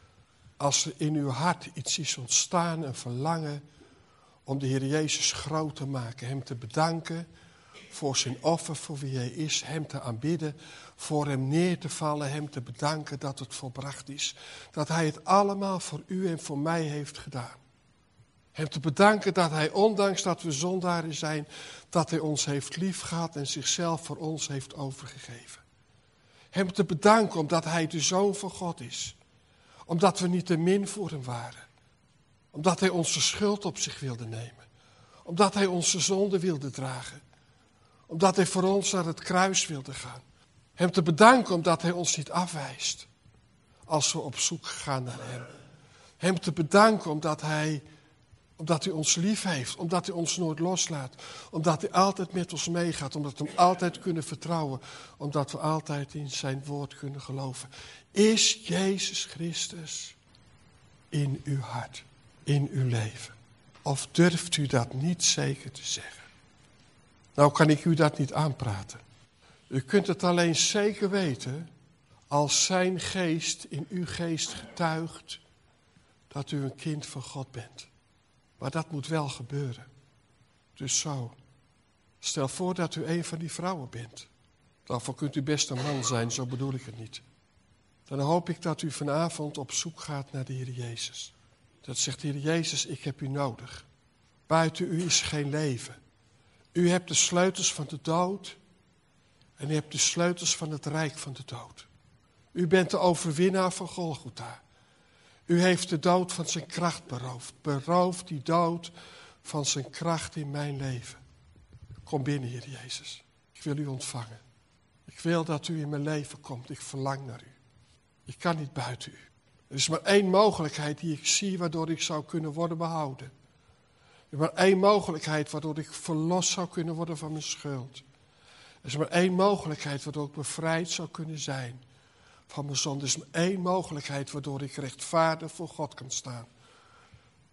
Als er in uw hart iets is ontstaan, een verlangen om de Heer Jezus groot te maken. Hem te bedanken voor zijn offer, voor wie hij is. Hem te aanbidden, voor hem neer te vallen. Hem te bedanken dat het volbracht is. Dat hij het allemaal voor u en voor mij heeft gedaan. Hem te bedanken dat hij, ondanks dat we zondaren zijn, dat hij ons heeft liefgehad en zichzelf voor ons heeft overgegeven. Hem te bedanken omdat hij de Zoon van God is. Omdat we niet te min voor hem waren. Omdat hij onze schuld op zich wilde nemen. Omdat hij onze zonde wilde dragen. Omdat hij voor ons naar het kruis wilde gaan. Hem te bedanken omdat hij ons niet afwijst. Als we op zoek gaan naar hem. Hem te bedanken omdat hij ons lief heeft. Omdat hij ons nooit loslaat. Omdat hij altijd met ons meegaat. Omdat we hem altijd kunnen vertrouwen. Omdat we altijd in zijn woord kunnen geloven. Is Jezus Christus in uw hart, in uw leven? Of durft u dat niet zeker te zeggen? Nou kan ik u dat niet aanpraten. U kunt het alleen zeker weten als zijn geest in uw geest getuigt dat u een kind van God bent. Maar dat moet wel gebeuren. Dus zo. Stel voor dat u een van die vrouwen bent. Daarvoor kunt u best een man zijn, zo bedoel ik het niet. Dan hoop ik dat u vanavond op zoek gaat naar de Heer Jezus. Dat zegt de Heer Jezus, ik heb u nodig. Buiten u is geen leven. U hebt de sleutels van de dood en u hebt de sleutels van het rijk van de dood. U bent de overwinnaar van Golgotha. U heeft de dood van zijn kracht beroofd. Beroof die dood van zijn kracht in mijn leven. Kom binnen, Heer Jezus. Ik wil u ontvangen. Ik wil dat u in mijn leven komt. Ik verlang naar u. Ik kan niet buiten u. Er is maar één mogelijkheid die ik zie waardoor ik zou kunnen worden behouden. Er is maar één mogelijkheid waardoor ik verlost zou kunnen worden van mijn schuld. Er is maar één mogelijkheid waardoor ik bevrijd zou kunnen zijn van mijn zonde. Er is maar één mogelijkheid waardoor ik rechtvaardig voor God kan staan.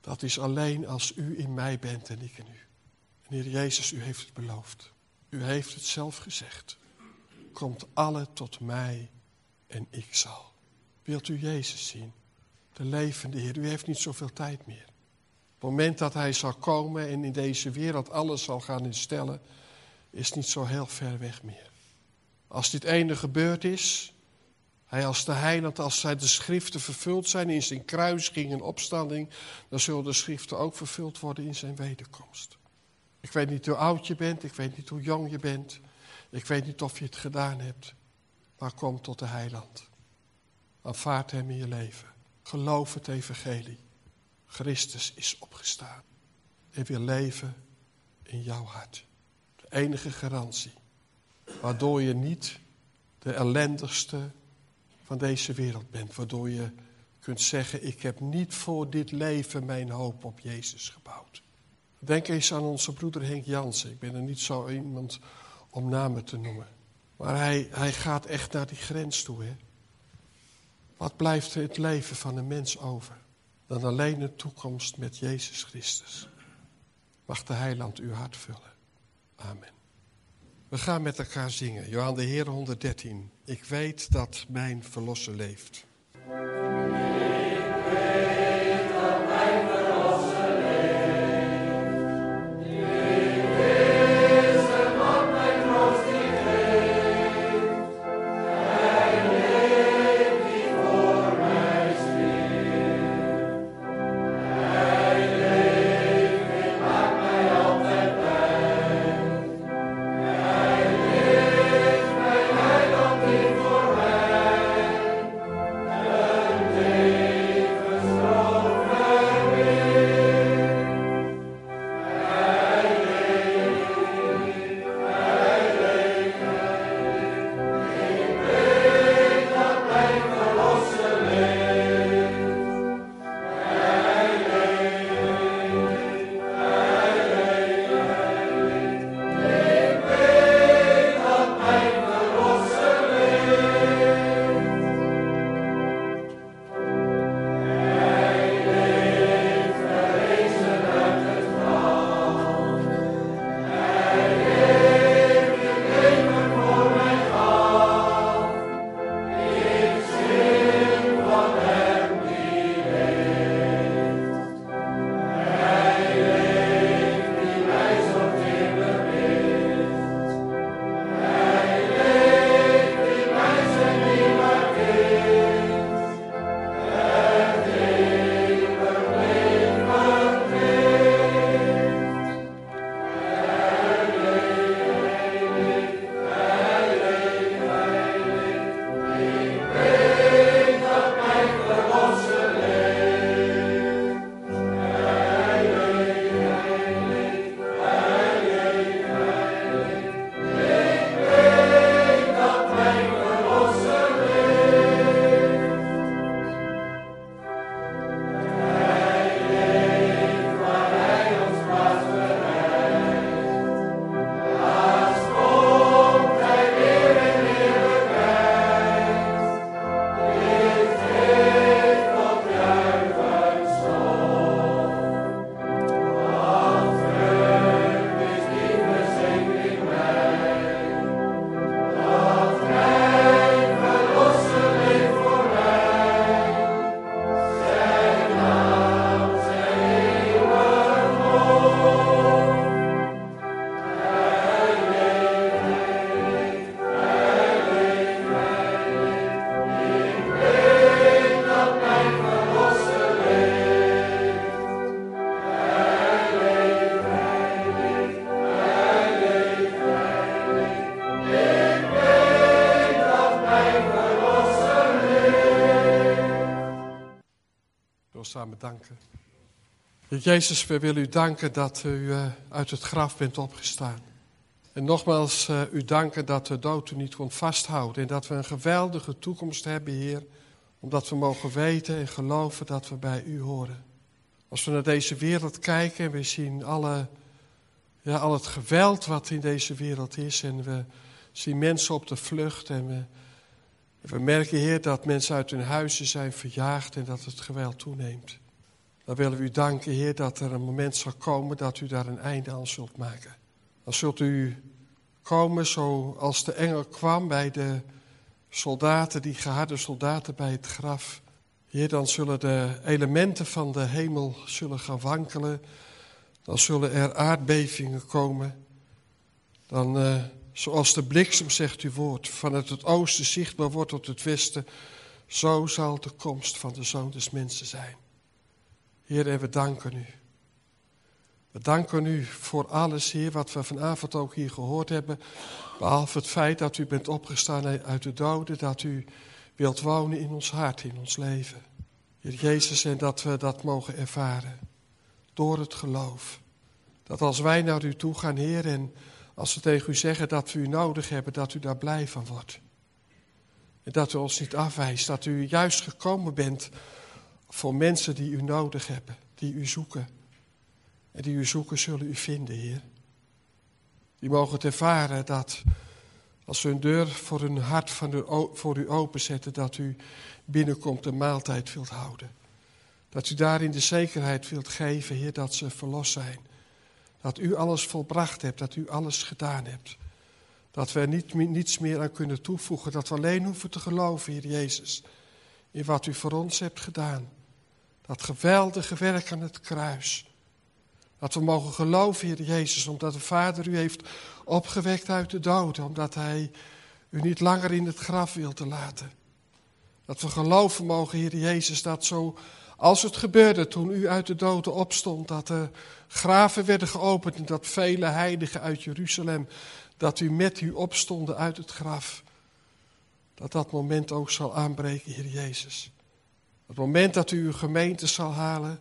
Dat is alleen als u in mij bent en ik in u. En Heer Jezus, u heeft het beloofd. U heeft het zelf gezegd. Komt alle tot mij en ik zal. Wilt u Jezus zien? De levende Heer. U heeft niet zoveel tijd meer. Op het moment dat hij zal komen en in deze wereld alles zal gaan instellen, is niet zo heel ver weg meer. Als dit ene gebeurd is, hij als de heiland, als zij de schriften vervuld zijn in zijn kruising en opstanding, dan zullen de schriften ook vervuld worden in zijn wederkomst. Ik weet niet hoe oud je bent, ik weet niet hoe jong je bent, ik weet niet of je het gedaan hebt, maar kom tot de heiland. Aanvaard hem in je leven. Geloof het evangelie. Christus is opgestaan en wil leven in jouw hart. De enige garantie, waardoor je niet de ellendigste van deze wereld bent. Waardoor je kunt zeggen, ik heb niet voor dit leven mijn hoop op Jezus gebouwd. Denk eens aan onze broeder Henk Jansen. Ik ben er niet zo iemand om namen te noemen. Maar hij gaat echt naar die grens toe. Hè? Wat blijft er in het leven van een mens over? Dan alleen een toekomst met Jezus Christus. Mag de heiland uw hart vullen. Amen. We gaan met elkaar zingen. Johan de Heer 113. Ik weet dat mijn verlosser leeft. Samen danken. Heer Jezus, we willen u danken dat u uit het graf bent opgestaan. En nogmaals u danken dat de dood u niet kon vasthouden. En dat we een geweldige toekomst hebben, Heer. Omdat we mogen weten en geloven dat we bij u horen. Als we naar deze wereld kijken en we zien al het geweld wat in deze wereld is. En we zien mensen op de vlucht. En we merken, Heer, dat mensen uit hun huizen zijn verjaagd en dat het geweld toeneemt. Dan willen we u danken, Heer, dat er een moment zal komen dat u daar een einde aan zult maken. Dan zult u komen zoals de engel kwam bij de soldaten, die geharde soldaten bij het graf. Heer, dan zullen de elementen van de hemel zullen gaan wankelen. Dan zullen er aardbevingen komen. Dan, zoals de bliksem, zegt uw woord, vanuit het oosten zichtbaar wordt tot het westen, zo zal de komst van de Zoon des Mensen zijn. Heer, en we danken u. We danken u voor alles, Heer, wat we vanavond ook hier gehoord hebben. Behalve het feit dat u bent opgestaan uit de doden, dat u wilt wonen in ons hart, in ons leven. Heer Jezus, en dat we dat mogen ervaren. Door het geloof. Dat als wij naar u toe gaan, Heer, en als we tegen u zeggen dat we u nodig hebben, dat u daar blij van wordt. En dat u ons niet afwijst, dat u juist gekomen bent voor mensen die u nodig hebben, die u zoeken. En die u zoeken zullen u vinden, Heer. Die mogen het ervaren dat als we een deur voor hun hart voor u openzetten, dat u binnenkomt en maaltijd wilt houden. Dat u daarin de zekerheid wilt geven, Heer, dat ze verlost zijn. Dat u alles volbracht hebt, dat u alles gedaan hebt. Dat we er niets meer aan kunnen toevoegen, dat we alleen hoeven te geloven, Heer Jezus, in wat u voor ons hebt gedaan. Dat geweldige werk aan het kruis. Dat we mogen geloven, Heer Jezus, omdat de Vader u heeft opgewekt uit de doden. Omdat Hij u niet langer in het graf wil te laten. Dat we geloven mogen, Heer Jezus, dat zo als het gebeurde toen u uit de doden opstond, dat de graven werden geopend en dat vele heiligen uit Jeruzalem, dat u met u opstonden uit het graf. Dat dat moment ook zal aanbreken, Heer Jezus. Het moment dat u uw gemeente zal halen.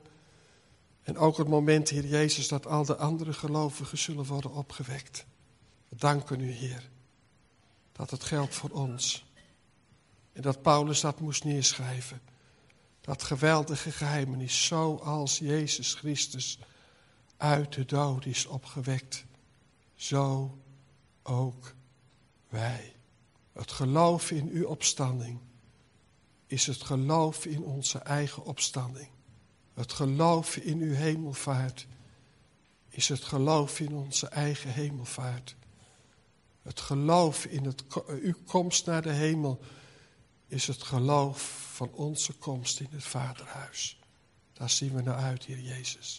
En ook het moment, Heer Jezus, dat al de andere gelovigen zullen worden opgewekt. We danken u, Heer, dat het geldt voor ons. En dat Paulus dat moest neerschrijven. Dat geweldige geheimenis, zoals Jezus Christus uit de dood is opgewekt, zo ook wij. Het geloof in uw opstanding is het geloof in onze eigen opstanding. Het geloof in uw hemelvaart is het geloof in onze eigen hemelvaart. Het geloof in uw komst naar de hemel is het geloof van onze komst in het Vaderhuis. Daar zien we naar uit, Heer Jezus.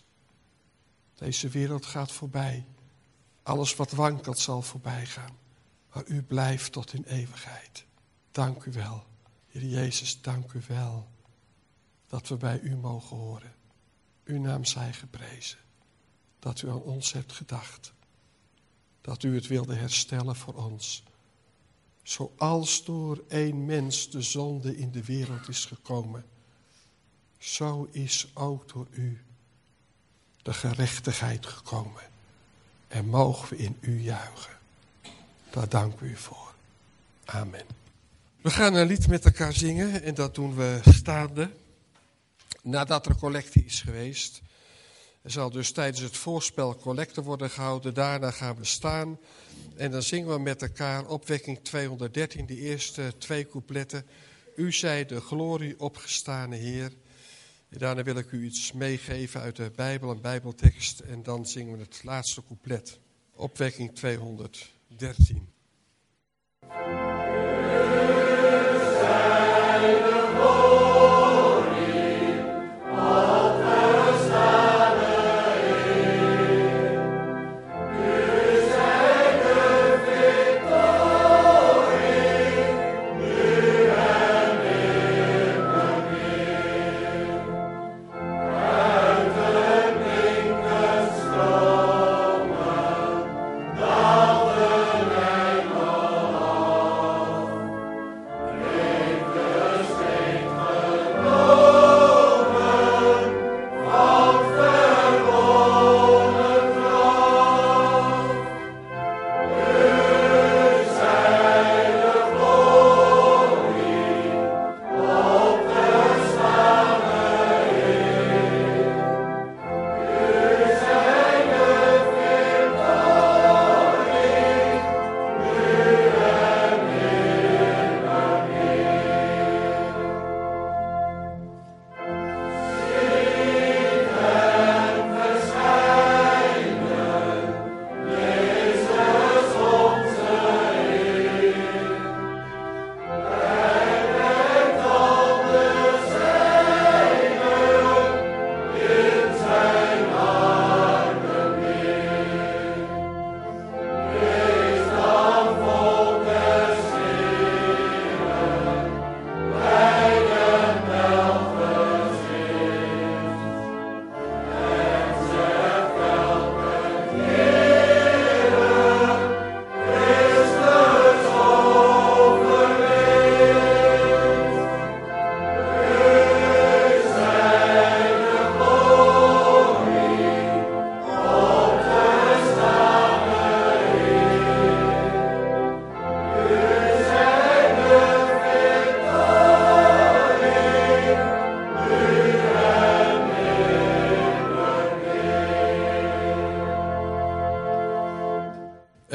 Deze wereld gaat voorbij. Alles wat wankelt zal voorbij gaan. Maar u blijft tot in eeuwigheid. Dank u wel, Heer Jezus, dank u wel dat we bij u mogen horen. Uw naam zij geprezen. Dat u aan ons hebt gedacht. Dat u het wilde herstellen voor ons. Zoals door één mens de zonde in de wereld is gekomen, zo is ook door u de gerechtigheid gekomen. En mogen we in u juichen. Daar dank u voor. Amen. We gaan een lied met elkaar zingen en dat doen we staande. Nadat er collecte is geweest. Er zal dus tijdens het voorspel collecte worden gehouden. Daarna gaan we staan. En dan zingen we met elkaar opwekking 213, de eerste 2 coupletten. U zij de glorie opgestane Heer. En daarna wil ik u iets meegeven uit de Bijbel, een Bijbeltekst. En dan zingen we het laatste couplet. Opwekking 213. Uit de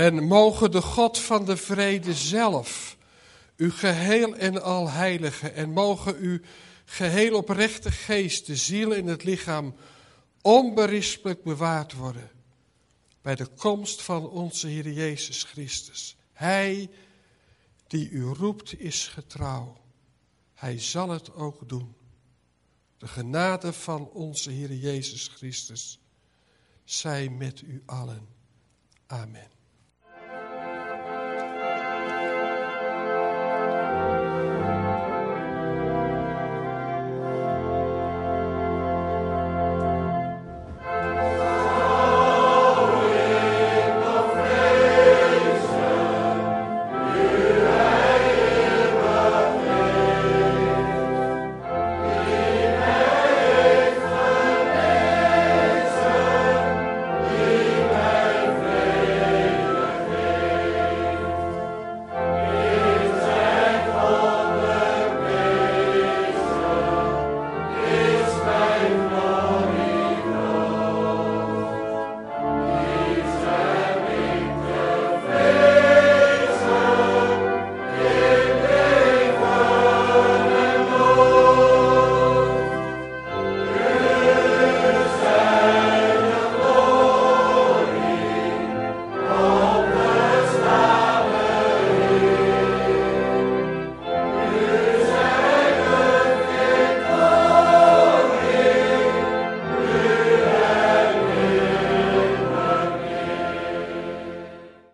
En mogen de God van de vrede zelf u geheel en al heiligen. En mogen u geheel oprechte geest, de ziel en het lichaam onberispelijk bewaard worden bij de komst van onze Heer Jezus Christus. Hij die u roept is getrouw. Hij zal het ook doen. De genade van onze Heer Jezus Christus zij met u allen. Amen.